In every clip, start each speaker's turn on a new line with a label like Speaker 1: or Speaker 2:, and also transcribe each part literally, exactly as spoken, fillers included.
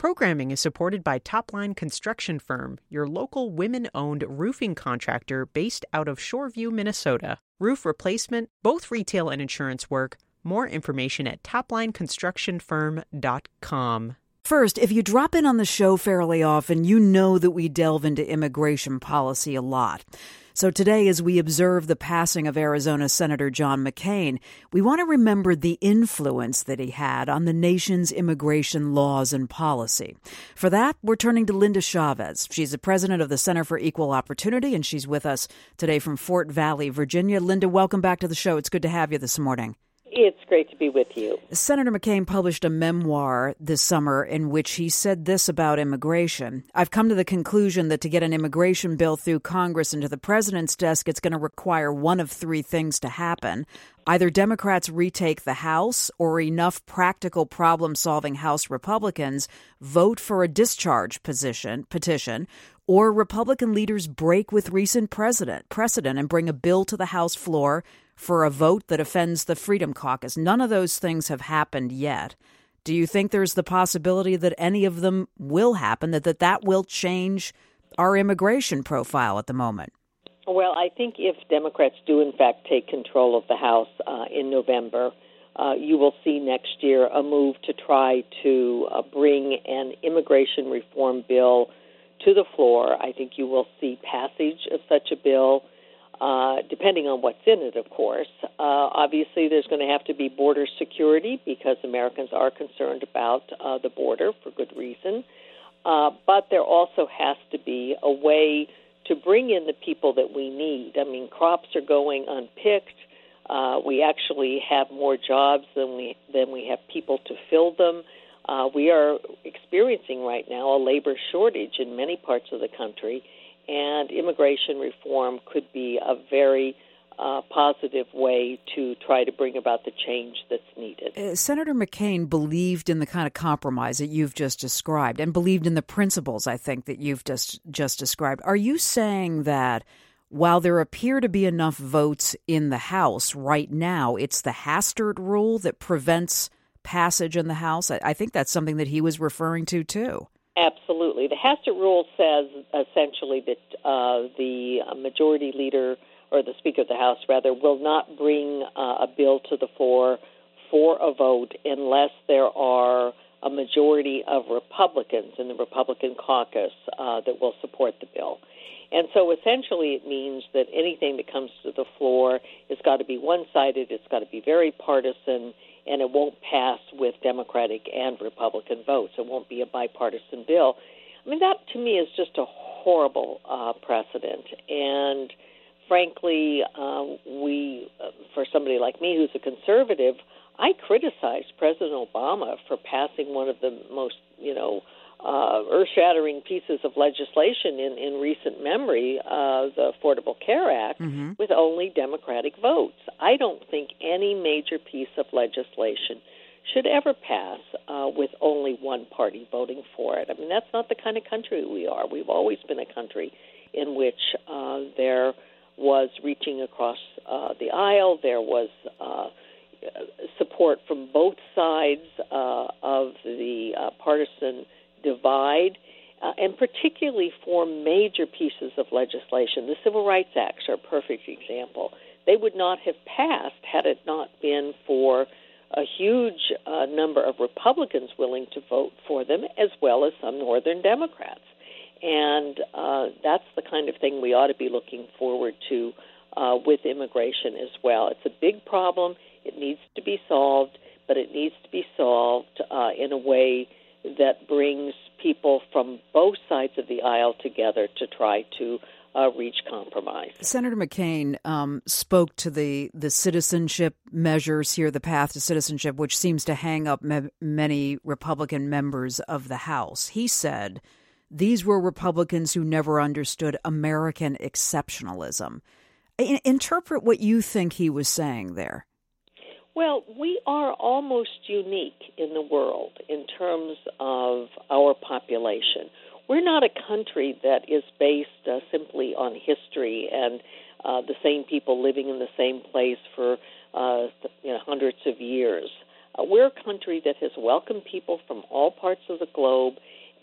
Speaker 1: Programming is supported by Topline Construction Firm, your local women-owned roofing contractor based out of Shoreview, Minnesota. Roof replacement, both retail and insurance work. More information at topline construction firm dot com.
Speaker 2: First, if you drop in on the show fairly often, you know that we delve into immigration policy a lot. So today, as we observe the passing of Arizona Senator John McCain, we want to remember the influence that he had on the nation's immigration laws and policy. For that, we're turning to Linda Chavez. She's the president of the Center for Equal Opportunity, and she's with us today from Fort Valley, Virginia. Linda, welcome back to the show. It's good to have you this morning.
Speaker 3: It's great to be with you.
Speaker 2: Senator McCain published a memoir this summer in which he said this about immigration. I've come to the conclusion that to get an immigration bill through Congress and to the president's desk, it's going to require one of three things to happen. Either Democrats retake the House or enough practical problem-solving House Republicans vote for a discharge position, petition, or Republican leaders break with recent precedent, precedent and bring a bill to the House floor for a vote that offends the Freedom Caucus. None of those things have happened yet. Do you think there's the possibility that any of them will happen, that that, that will change our immigration profile at the moment?
Speaker 3: Well, I think if Democrats do, in fact, take control of the House uh, in November, uh, you will see next year a move to try to uh, bring an immigration reform bill to the floor. I think you will see passage of such a bill. Uh, depending on what's in it, of course. Uh, obviously, there's going to have to be border security because Americans are concerned about uh, the border for good reason. Uh, but there also has to be a way to bring in the people that we need. I mean, crops are going unpicked. Uh, we actually have more jobs than we than we have people to fill them. Uh, we are experiencing right now a labor shortage in many parts of the country. And immigration reform could be a very uh, positive way to try to bring about the change that's needed.
Speaker 2: Uh, Senator McCain believed in the kind of compromise that you've just described and believed in the principles, I think, that you've just, just described. Are you saying that while there appear to be enough votes in the House right now, it's the Hastert rule that prevents passage in the House? I, I think that's something that he was referring to, too.
Speaker 3: Absolutely. The Hastert rule says essentially that uh, the majority leader, or the Speaker of the House, rather, will not bring uh, a bill to the floor for a vote unless there are a majority of Republicans in the Republican caucus uh, that will support the bill. And so essentially it means that anything that comes to the floor has got to be one-sided, it's got to be very partisan, and it won't pass with Democratic and Republican votes. It won't be a bipartisan bill. I mean, that to me is just a horrible uh, precedent. And frankly, uh, we, uh, for somebody like me who's a conservative, I criticized President Obama for passing one of the most, you know, uh, earth-shattering pieces of legislation in, in recent memory, uh, the Affordable Care Act, mm-hmm. with only Democratic votes. I don't think any major piece of legislation should ever pass uh, with only one party voting for it. I mean, that's not the kind of country we are. We've always been a country in which uh, there was reaching across uh, the aisle, there was uh, support from both sides uh, of the uh, partisan divide, uh, and particularly for major pieces of legislation. The Civil Rights Acts are a perfect example. They would not have passed had it not been for a huge uh, number of Republicans willing to vote for them, as well as some Northern Democrats. And uh, that's the kind of thing we ought to be looking forward to uh, with immigration as well. It's a big problem. It needs to be solved, but it needs to be solved uh, in a way that brings people from both sides of the aisle together to try to uh, reach compromise.
Speaker 2: Senator McCain um, spoke to the, the citizenship measures here, the path to citizenship, which seems to hang up me- many Republican members of the House. He said these were Republicans who never understood American exceptionalism. I- interpret what you think he was saying there.
Speaker 3: Well, we are almost unique in the world in terms of our population. We're not a country that is based uh, simply on history and uh, the same people living in the same place for uh, you know, hundreds of years. Uh, we're a country that has welcomed people from all parts of the globe,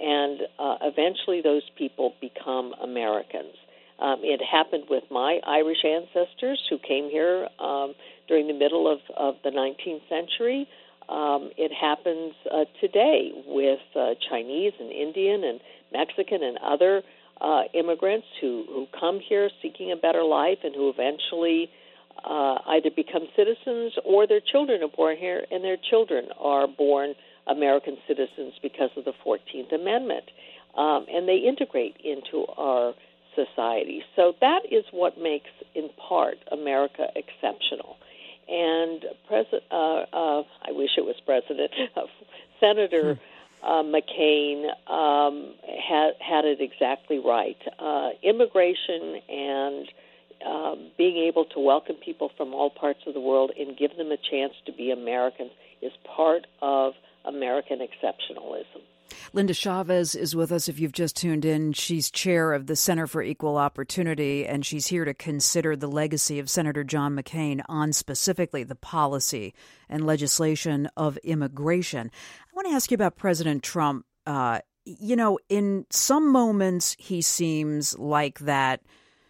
Speaker 3: and uh, eventually those people become Americans. Um, it happened with my Irish ancestors who came here um, during the middle of, of the nineteenth century. Um, it happens uh, today with uh, Chinese and Indian and Mexican and other uh, immigrants who, who come here seeking a better life and who eventually uh, either become citizens or their children are born here and their children are born American citizens because of the fourteenth Amendment. Um, and they integrate into our society. So that is what makes, in part, America exceptional. And President, uh, uh, I wish it was President, uh, Senator uh, McCain um, had, had it exactly right. Uh, immigration and uh, being able to welcome people from all parts of the world and give them a chance to be Americans is part of American exceptionalism.
Speaker 2: Linda Chavez is with us. If you've just tuned in, she's chair of the Center for Equal Opportunity, and she's here to consider the legacy of Senator John McCain on specifically the policy and legislation of immigration. I want to ask you about President Trump. Uh, you know, in some moments, he seems like that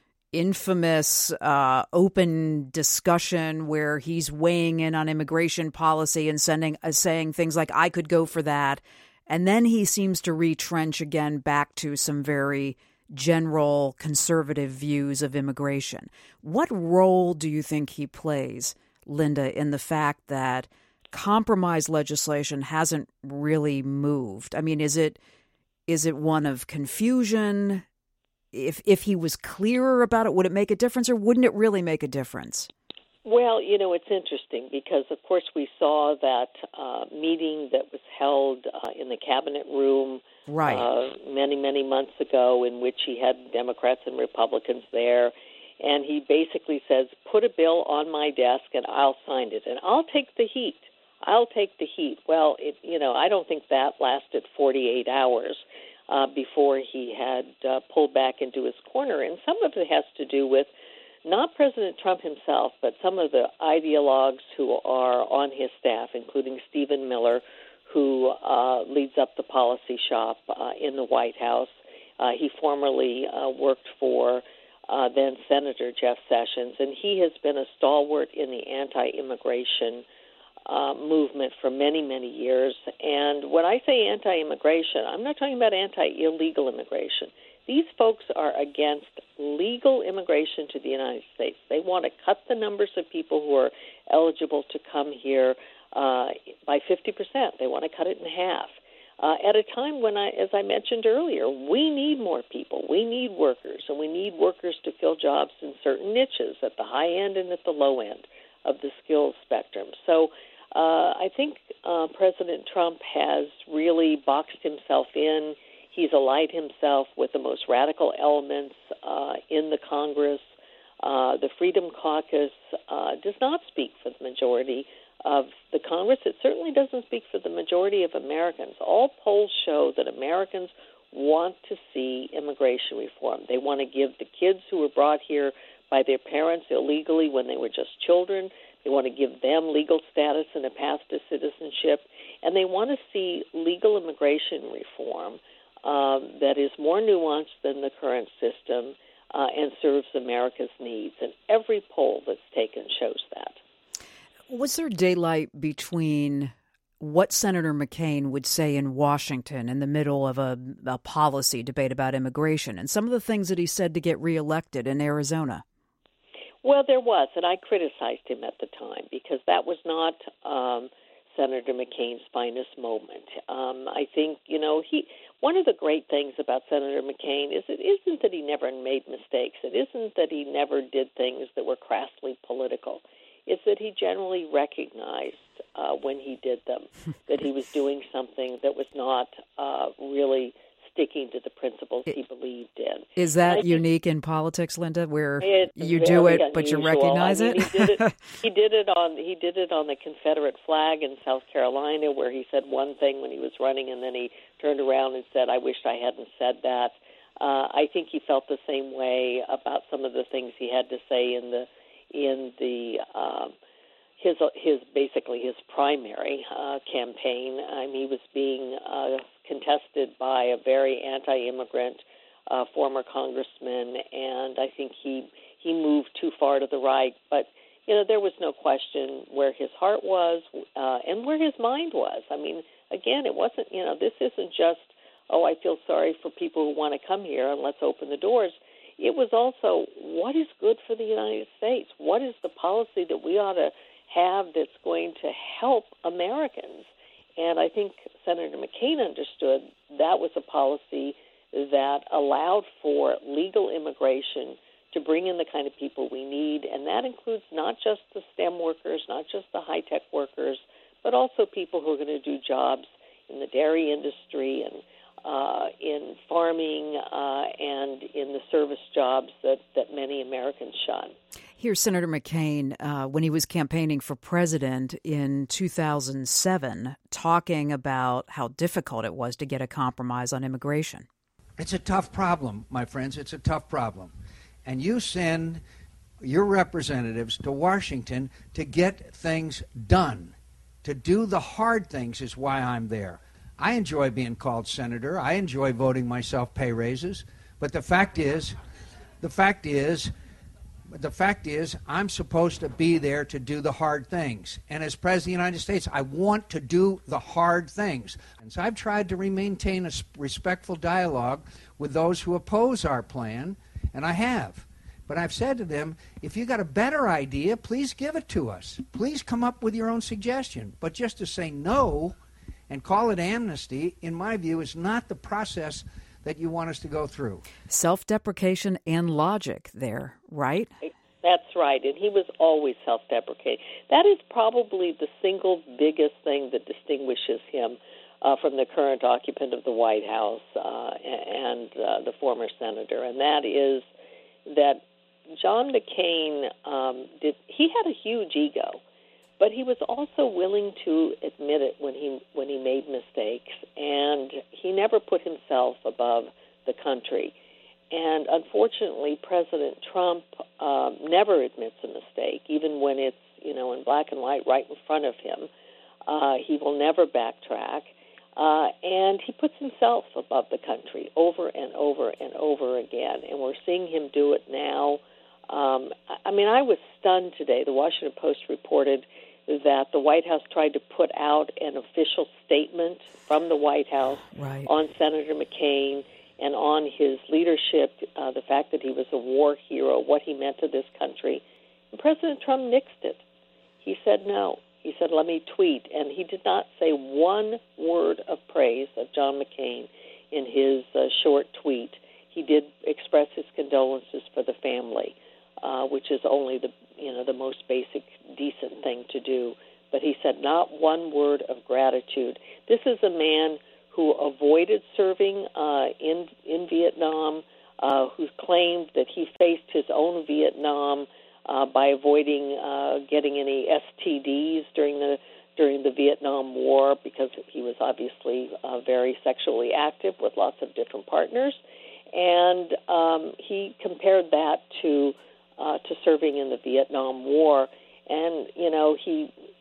Speaker 2: infamous uh, open discussion where he's weighing in on immigration policy and sending uh, saying things like, I could go for that. And then he seems to retrench again back to some very general conservative views of immigration. What role do you think he plays, Linda, in the fact that compromise legislation hasn't really moved? I mean, is it is it one of confusion? If if he was clearer about it, would it make a difference, or wouldn't it really make a difference?
Speaker 3: Well, you know, it's interesting because, of course, we saw that uh, meeting that was held uh, in the cabinet room
Speaker 2: right.
Speaker 3: uh, many, many months ago in which he had Democrats and Republicans there. And he basically says, put a bill on my desk and I'll sign it. And I'll take the heat. I'll take the heat. Well, it, you know, I don't think that lasted forty-eight hours uh, before he had uh, pulled back into his corner. And some of it has to do with not President Trump himself, but some of the ideologues who are on his staff, including Stephen Miller, who uh, leads up the policy shop uh, in the White House. Uh, he formerly uh, worked for uh, then Senator Jeff Sessions, and he has been a stalwart in the anti-immigration uh, movement for many, many years. And when I say anti-immigration, I'm not talking about anti-illegal immigration. These folks are against legal immigration to the United States. They want to cut the numbers of people who are eligible to come here uh, by fifty percent. They want to cut it in half. Uh, at a time when, I, as I mentioned earlier, we need more people. We need workers, and we need workers to fill jobs in certain niches at the high end and at the low end of the skills spectrum. So uh, I think uh, President Trump has really boxed himself in. He's allied himself with the most radical elements uh, in the Congress. Uh, the Freedom Caucus uh, does not speak for the majority of the Congress. It certainly doesn't speak for the majority of Americans. All polls show that Americans want to see immigration reform. They want to give the kids who were brought here by their parents illegally when they were just children, they want to give them legal status and a path to citizenship, and they want to see legal immigration reform Um, that is more nuanced than the current system uh, and serves America's needs. And every poll that's taken shows that.
Speaker 2: Was there daylight between what Senator McCain would say in Washington in the middle of a, a policy debate about immigration and some of the things that he said to get reelected in Arizona?
Speaker 3: Well, there was, and I criticized him at the time because that was not um, Senator McCain's finest moment. Um, I think, you know, he one of the great things about Senator McCain is it isn't that he never made mistakes. It isn't that he never did things that were crassly political. It's that he generally recognized uh, when he did them that he was doing something that was not uh, really sticking to the principles he believed in.
Speaker 2: Is that unique in politics, Linda, where you do it
Speaker 3: unusual.
Speaker 2: but you recognize
Speaker 3: I mean,
Speaker 2: it?
Speaker 3: he did it? He did it on he did it on the Confederate flag in South Carolina, where he said one thing when he was running, and then he turned around and said, "I wished I hadn't said that." Uh, I think he felt the same way about some of the things he had to say in the in the um, his his basically his primary uh, campaign. Um, he was being uh, contested by a very anti-immigrant uh, former congressman, and I think he he moved too far to the right. But you know, there was no question where his heart was uh, and where his mind was. I mean, again, it wasn't, you know, this isn't just, oh, I feel sorry for people who want to come here and let's open the doors. It was also, what is good for the United States? What is the policy that we ought to have that's going to help Americans? And I think Senator McCain understood that was a policy that allowed for legal immigration to bring in the kind of people we need, and that includes not just the STEM workers, not just the high-tech workers, but also people who are going to do jobs in the dairy industry and uh, in farming uh, and in the service jobs that, that many Americans shun.
Speaker 2: Here's Senator McCain uh, when he was campaigning for president in two thousand seven, talking about how difficult it was to get a compromise on immigration.
Speaker 4: It's a tough problem, my friends. It's a tough problem. And you send your representatives to Washington to get things done. To do the hard things is why I'm there. I enjoy being called senator. I enjoy voting myself pay raises. But the fact is, the fact is, the fact is, I'm supposed to be there to do the hard things. And as President of the United States, I want to do the hard things. And so I've tried to maintain a respectful dialogue with those who oppose our plan. And I have. But I've said to them, if you got a better idea, please give it to us. Please come up with your own suggestion. But just to say no and call it amnesty, in my view, is not the process that you want us to go through.
Speaker 2: Self-deprecation and logic there, right?
Speaker 3: That's right. And he was always self-deprecating. That is probably the single biggest thing that distinguishes him Uh, from the current occupant of the White House uh, and uh, the former senator, and that is that John McCain um, did. He had a huge ego, but he was also willing to admit it when he when he made mistakes, and he never put himself above the country. And unfortunately, President Trump um, never admits a mistake, even when it's you know in black and white right in front of him. Uh, he will never backtrack. Uh, and he puts himself above the country over and over and over again, and we're seeing him do it now. Um, I mean, I was stunned today. The Washington Post reported that the White House tried to put out an official statement from the White House
Speaker 2: right.
Speaker 3: on Senator McCain and on his leadership, uh, the fact that he was a war hero, what he meant to this country. And President Trump nixed it. He said no. He said, let me tweet. And he did not say one word of praise of John McCain in his uh, short tweet. He did express his condolences for the family, uh, which is only the you know the most basic, decent thing to do. But he said not one word of gratitude. This is a man who avoided serving uh, in in Vietnam, uh, who claimed that he faced his own Vietnam Uh, by avoiding uh, getting any S T Ds during the during the Vietnam War, because he was obviously uh, very sexually active with lots of different partners, and um, he compared that to uh, to serving in the Vietnam War, and you know he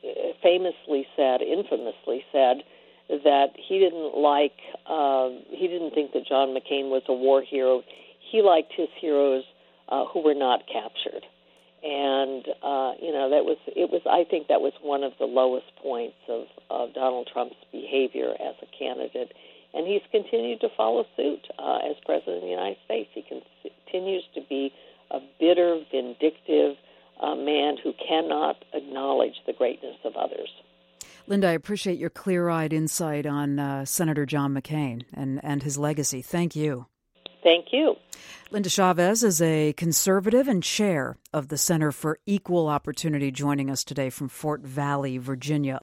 Speaker 3: famously said, infamously said, that he didn't like uh, he didn't think that John McCain was a war hero. He liked his heroes uh, who were not captured. And, uh, you know, that was, it was, I think that was one of the lowest points of, of Donald Trump's behavior as a candidate. And he's continued to follow suit uh, as President of the United States. He continues to be a bitter, vindictive uh, man who cannot acknowledge the greatness of others.
Speaker 2: Linda, I appreciate your clear-eyed insight on uh, Senator John McCain and, and his legacy. Thank you.
Speaker 3: Thank you.
Speaker 2: Linda Chavez is a conservative and chair of the Center for Equal Opportunity, joining us today from Fort Valley, Virginia.